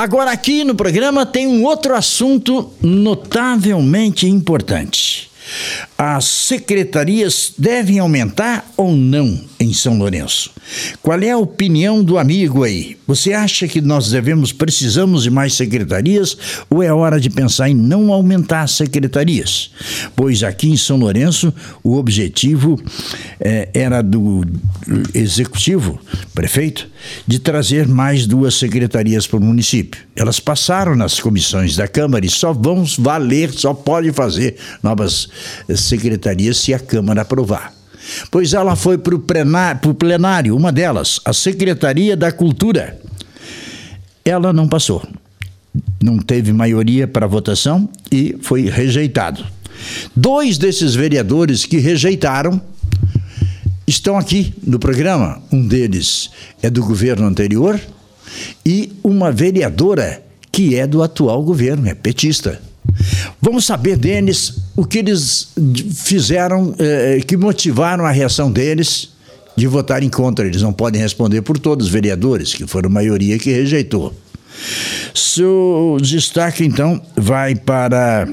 Agora aqui no programa tem um outro assunto notavelmente importante. As secretarias devem aumentar ou não em São Lourenço? Qual é a opinião do amigo aí? Você acha que nós precisamos de mais secretarias ou é hora de pensar em não aumentar as secretarias? Pois aqui em São Lourenço o objetivo era do executivo, prefeito, de trazer mais 2 secretarias para o município. Elas passaram nas comissões da Câmara e só vão valer, só pode fazer novas secretarias se a Câmara aprovar. Pois ela foi para o plenário, uma delas, a Secretaria da Cultura. Ela não passou. Não teve maioria para a votação e foi rejeitado. 2 desses vereadores que rejeitaram estão aqui no programa. Um deles é do governo anterior e uma vereadora que é do atual governo, é petista. Vamos saber deles o que eles fizeram, que motivaram a reação deles de votarem contra. Eles não podem responder por todos os vereadores, que foram a maioria que rejeitou. Seu destaque, então, vai para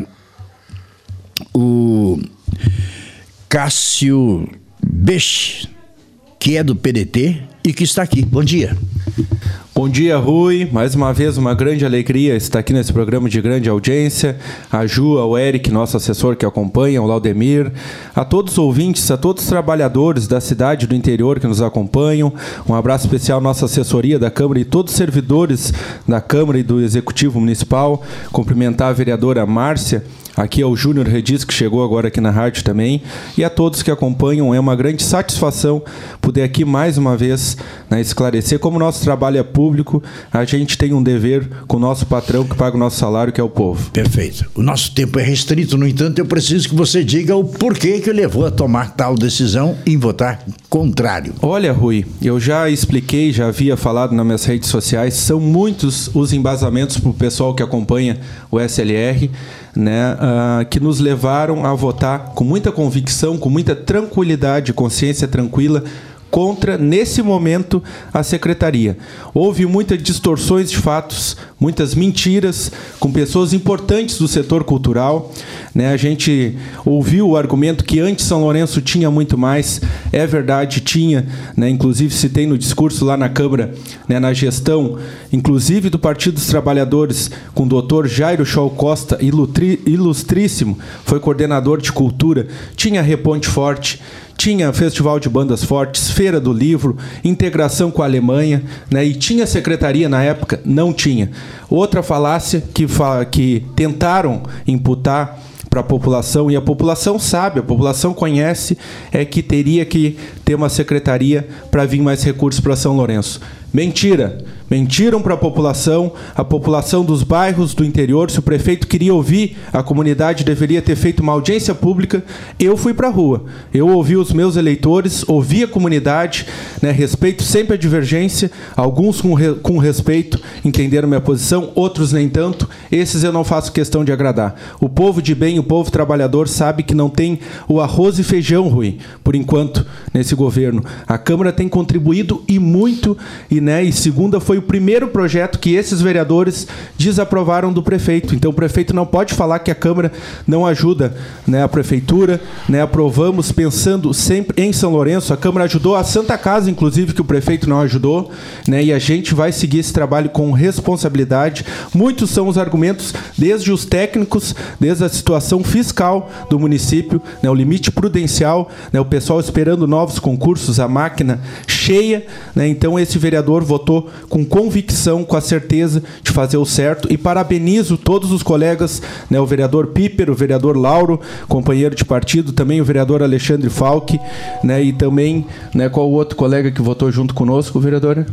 o Cássio Bech, que é do PDT e que está aqui. Bom dia. Bom dia, Rui. Mais uma vez, uma grande alegria estar aqui nesse programa de grande audiência. A Ju, ao Eric, nosso assessor que acompanha, ao Laudemir, a todos os ouvintes, a todos os trabalhadores da cidade do interior que nos acompanham. Um abraço especial à nossa assessoria da Câmara e todos os servidores da Câmara e do Executivo Municipal. Cumprimentar a vereadora Márcia, aqui é o Júnior Redis, que chegou agora aqui na rádio também, e a todos que acompanham. É uma grande satisfação poder aqui mais uma vez esclarecer como o nosso trabalho é público, a gente tem um dever com o nosso patrão que paga o nosso salário, que é o povo. Perfeito. O nosso tempo é restrito, no entanto, eu preciso que você diga o porquê que levou a tomar tal decisão em votar contrário. Olha, Rui, eu já expliquei, já havia falado nas minhas redes sociais, são muitos os embasamentos para o pessoal que acompanha o SLR, que nos levaram a votar com muita convicção, com muita tranquilidade, consciência tranquila, contra, nesse momento, a secretaria. Houve muitas distorções de fatos, muitas mentiras, com pessoas importantes do setor cultural. A gente ouviu o argumento que antes São Lourenço tinha muito mais. É verdade, tinha. Inclusive, citei no discurso lá na Câmara, na gestão, inclusive do Partido dos Trabalhadores, com o doutor Jairo Scholl Costa, ilustríssimo, foi coordenador de cultura, tinha Reponte Forte, tinha Festival de Bandas Fortes, Feira do Livro, integração com a Alemanha, e tinha secretaria na época? Não tinha. Outra falácia que tentaram imputar para a população, e a população sabe, a população conhece, é que teria que ter uma secretaria para vir mais recursos para São Lourenço. Mentira. Mentiram para a população dos bairros do interior. Se o prefeito queria ouvir, a comunidade deveria ter feito uma audiência pública. Eu fui para a rua. Eu ouvi os meus eleitores, ouvi a comunidade, respeito sempre a divergência. Alguns com respeito entenderam minha posição, outros nem tanto. Esses eu não faço questão de agradar. O povo de bem, o povo trabalhador sabe que não tem o arroz e feijão, Rui, por enquanto, nesse governo. A Câmara tem contribuído e muito, e segunda foi o primeiro projeto que esses vereadores desaprovaram do prefeito. Então o prefeito não pode falar que a Câmara não ajuda a Prefeitura. Aprovamos pensando sempre em São Lourenço. A Câmara ajudou a Santa Casa, inclusive, que o prefeito não ajudou. E a gente vai seguir esse trabalho com responsabilidade. Muitos são os argumentos, desde os técnicos, desde a situação fiscal do município, o limite prudencial, o pessoal esperando novos concursos, a máquina cheia. Então esse vereador votou com convicção, com a certeza de fazer o certo, e parabenizo todos os colegas, o vereador Piper, o vereador Lauro, companheiro de partido, também o vereador Alexandre Falck, e também, qual o outro colega que votou junto conosco, vereadora?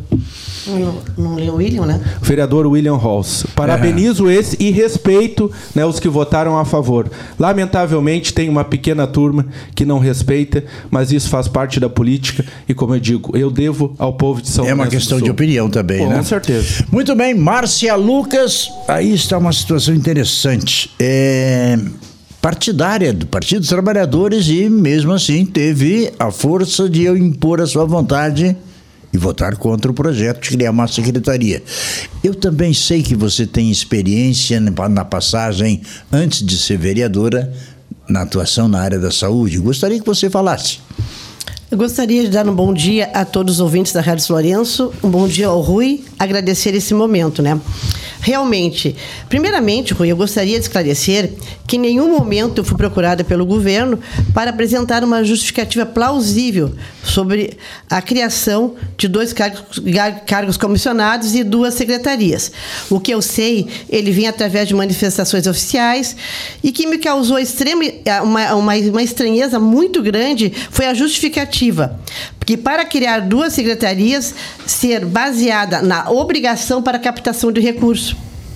Não leu o William, O vereador William Halls. Parabenizo esse e respeito, os que votaram a favor. Lamentavelmente, tem uma pequena turma que não respeita, mas isso faz parte da política e, como eu digo, eu devo ao povo de São Lourenço. É uma questão de opinião também, Com certeza. Muito bem, Márcia Lucas, aí está uma situação interessante. Partidária do Partido dos Trabalhadores e, mesmo assim, teve a força de impor a sua vontade e votar contra o projeto de criar uma secretaria. Eu também sei que você tem experiência na passagem, antes de ser vereadora, na atuação na área da saúde. Gostaria que você falasse. Eu gostaria de dar um bom dia a todos os ouvintes da Rádio Lourenço, um bom dia ao Rui, agradecer esse momento, né? Realmente, primeiramente, Rui, eu gostaria de esclarecer que em nenhum momento eu fui procurada pelo governo para apresentar uma justificativa plausível sobre a criação de 2 cargos comissionados e 2 secretarias. O que eu sei, ele vinha através de manifestações oficiais e que me causou uma estranheza muito grande foi a justificativa, porque para criar 2 secretarias ser baseada na obrigação para captação de recursos.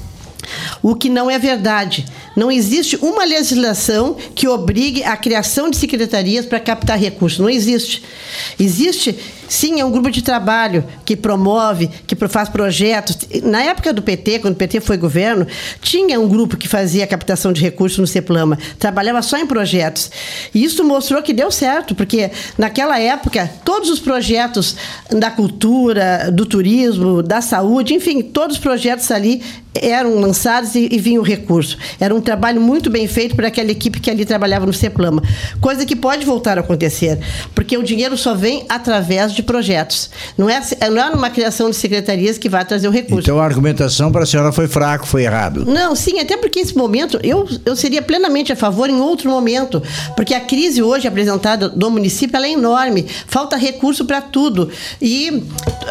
O que não é verdade. Não existe uma legislação que obrigue a criação de secretarias para captar recursos. Não existe. Existe, sim, é um grupo de trabalho que promove, que faz projetos. Na época do PT, quando o PT foi governo, tinha um grupo que fazia a captação de recursos no CEPLAMA. Trabalhava só em projetos. E isso mostrou que deu certo, porque naquela época, todos os projetos da cultura, do turismo, da saúde, enfim, todos os projetos ali eram lançados e vinha o recurso. Era um trabalho muito bem feito por aquela equipe que ali trabalhava no CEPLAMA. Coisa que pode voltar a acontecer, porque o dinheiro só vem através de projetos. Não é numa criação de secretarias que vai trazer o recurso. Então a argumentação para a senhora foi fraco, foi errado. Não, sim, até porque esse momento eu seria plenamente a favor em outro momento, porque a crise hoje apresentada do município ela é enorme, falta recurso para tudo. E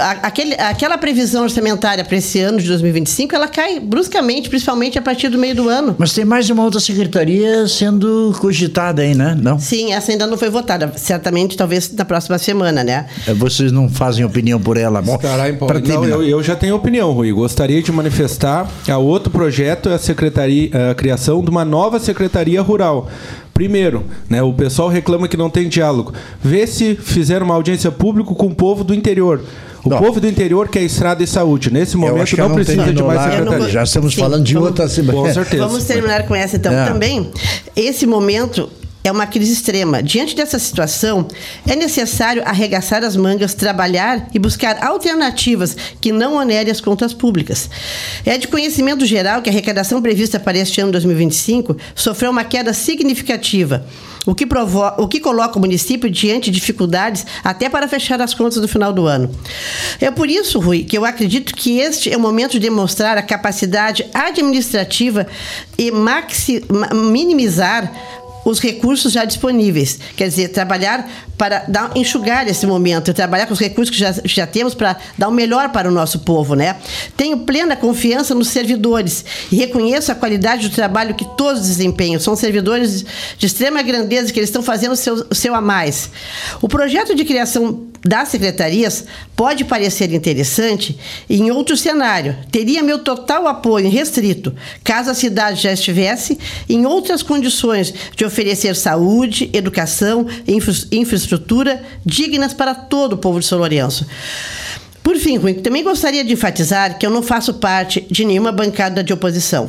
aquela previsão orçamentária para esse ano de 2025, ela cai bruscamente, principalmente a partir do meio do ano. Mas tem mais uma outra secretaria sendo cogitada aí, né? Não? Sim, essa ainda não foi votada. Certamente, talvez na próxima semana, né? Vocês não fazem opinião por ela? Bom, não, eu já tenho opinião, Rui. Gostaria de manifestar que outro projeto é a criação de uma nova secretaria rural. Primeiro, né, o pessoal reclama que não tem diálogo. Vê se fizeram uma audiência pública com o povo do interior. O povo do interior quer estrada e saúde. Nesse momento não precisa de mais secretaria. Já estamos falando de outra... Com certeza. Vamos terminar com essa, então. Também, esse momento é uma crise extrema. Diante dessa situação, é necessário arregaçar as mangas, trabalhar e buscar alternativas que não onerem as contas públicas. É de conhecimento geral que a arrecadação prevista para este ano 2025 sofreu uma queda significativa, o que coloca o município diante de dificuldades até para fechar as contas no final do ano. É por isso, Rui, que eu acredito que este é o momento de demonstrar a capacidade administrativa e minimizar os recursos já disponíveis. Quer dizer, trabalhar para enxugar esse momento, trabalhar com os recursos que já temos para dar o melhor para o nosso povo, né? Tenho plena confiança nos servidores e reconheço a qualidade do trabalho que todos desempenham. São servidores de extrema grandeza que eles estão fazendo o seu a mais. O projeto de criação das secretarias pode parecer interessante em outro cenário. Teria meu total apoio restrito, caso a cidade já estivesse em outras condições de oferecer saúde, educação e infraestrutura dignas para todo o povo de São Lourenço. Por fim, Rui, também gostaria de enfatizar que eu não faço parte de nenhuma bancada de oposição.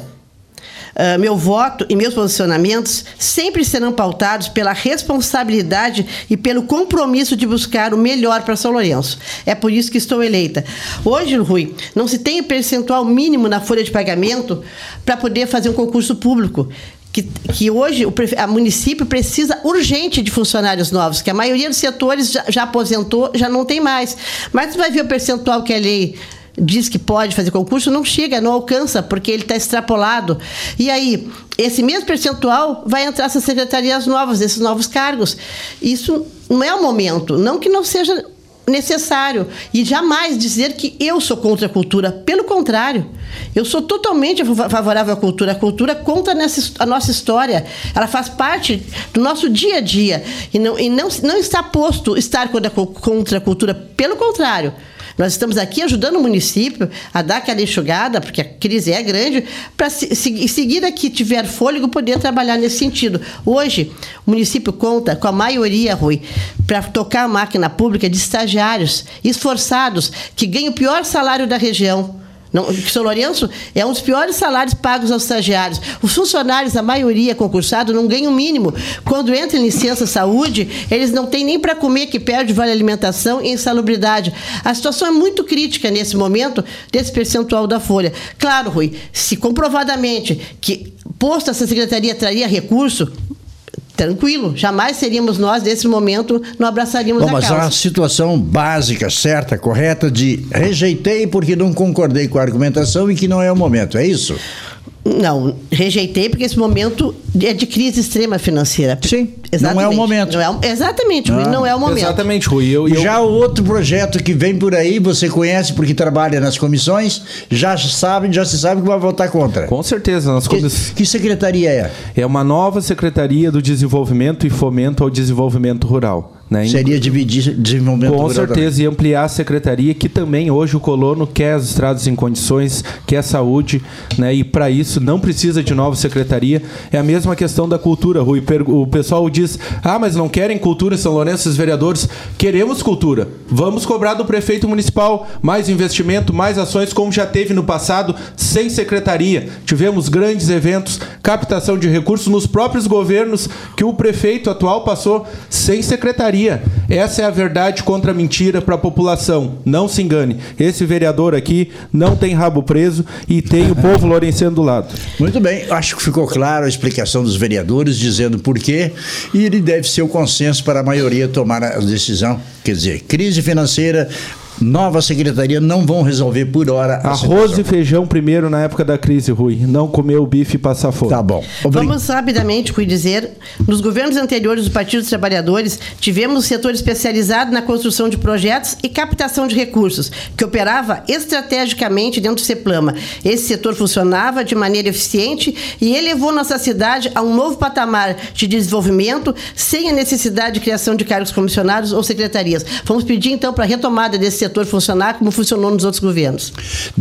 Meu voto e meus posicionamentos sempre serão pautados pela responsabilidade e pelo compromisso de buscar o melhor para São Lourenço. É por isso que estou eleita. Hoje, Rui, não se tem percentual mínimo na folha de pagamento para poder fazer um concurso público. Que hoje o município precisa urgente de funcionários novos, que a maioria dos setores já aposentou, já não tem mais. Mas vai ver o percentual que a lei diz que pode fazer concurso, não chega, não alcança, porque ele está extrapolado. E aí, esse mesmo percentual vai entrar essas secretarias novas, esses novos cargos. Isso não é o momento, não que não seja necessário, e jamais dizer que eu sou contra a cultura. Pelo contrário, eu sou totalmente favorável à cultura. A cultura conta a nossa história, ela faz parte do nosso dia a dia, e não está posto estar contra a cultura. Pelo contrário, nós estamos aqui ajudando o município a dar aquela enxugada, porque a crise é grande, para em seguida que tiver fôlego poder trabalhar nesse sentido. Hoje, o município conta com a maioria, Rui, para tocar a máquina pública de estagiários esforçados, que ganham o pior salário da região. São Lourenço é um dos piores salários pagos aos estagiários. Os funcionários, a maioria concursado, não ganham o mínimo. Quando entra em licença saúde, eles não têm nem para comer, que perde vale alimentação e insalubridade. A situação é muito crítica nesse momento, desse percentual da folha. Claro, Rui, se comprovadamente que posto essa secretaria traria recurso, tranquilo, jamais seríamos nós, nesse momento, não abraçaríamos a causa. Mas a situação básica, certa, correta, de rejeitei porque não concordei com a argumentação e que não é o momento, é isso? Não, rejeitei porque esse momento é de crise extrema financeira. Sim, exatamente. Não é o momento. Exatamente, Rui, não é o momento. Exatamente, Rui. Já o outro projeto que vem por aí, você conhece porque trabalha nas comissões, já se sabe que vai votar contra. Com certeza. Que secretaria é? É uma nova Secretaria do Desenvolvimento e Fomento ao Desenvolvimento Rural. Né? Seria dividir desenvolvimento rural. Com certeza, também. E ampliar a secretaria, que também hoje o colono quer as estradas em condições, quer saúde, né? E para isso não precisa de nova secretaria. É a mesma questão da cultura, Rui. O pessoal diz, mas não querem cultura em São Lourenço, os vereadores? Queremos cultura. Vamos cobrar do prefeito municipal mais investimento, mais ações, como já teve no passado, sem secretaria. Tivemos grandes eventos, captação de recursos nos próprios governos que o prefeito atual passou sem secretaria. Essa é a verdade contra a mentira para a população. Não se engane. Esse vereador aqui não tem rabo preso e tem o povo lourençano do lado. Muito bem. Acho que ficou claro a explicação dos vereadores, dizendo por quê. E ele deve ser o consenso para a maioria tomar a decisão. Quer dizer, crise financeira, nova secretaria não vão resolver por hora a arroz situação. E feijão primeiro na época da crise, Rui. Não comer o bife e passar fome. Tá bom. Vamos rapidamente, Rui, dizer, nos governos anteriores do Partido dos Trabalhadores, tivemos um setor especializado na construção de projetos e captação de recursos, que operava estrategicamente dentro do CEPLAMA. Esse setor funcionava de maneira eficiente e elevou nossa cidade a um novo patamar de desenvolvimento, sem a necessidade de criação de cargos comissionados ou secretarias. Vamos pedir, então, para a retomada desse setor funcionar como funcionou nos outros governos.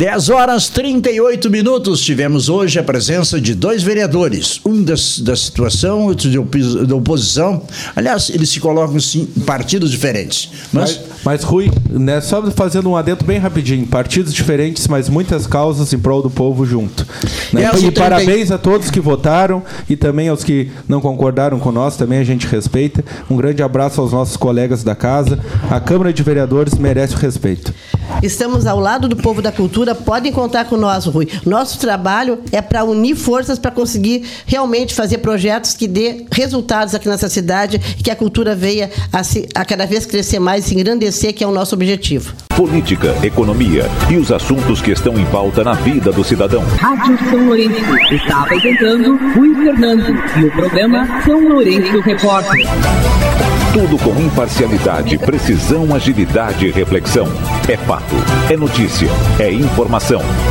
10h38. Tivemos hoje a presença de 2 vereadores, um da situação, outro da oposição. Aliás, eles se colocam sim, em partidos diferentes. Mas Rui, né, só fazendo um adendo bem rapidinho, partidos diferentes, mas muitas causas em prol do povo junto. Né? E parabéns a todos que votaram e também aos que não concordaram com nós, também a gente respeita. Um grande abraço aos nossos colegas da casa. A Câmara de Vereadores merece o respeito. Estamos ao lado do povo da cultura, podem contar com nós, Rui. Nosso trabalho é para unir forças para conseguir realmente fazer projetos que dê resultados aqui nessa cidade e que a cultura venha a cada vez crescer mais e se engrandecer, que é o nosso objetivo. Política, economia e os assuntos que estão em pauta na vida do cidadão. Rádio São Lourenço está apresentando Rui Fernando e o programa São Lourenço Repórter. Tudo com imparcialidade, precisão, agilidade e reflexão. É fato, é notícia, é informação.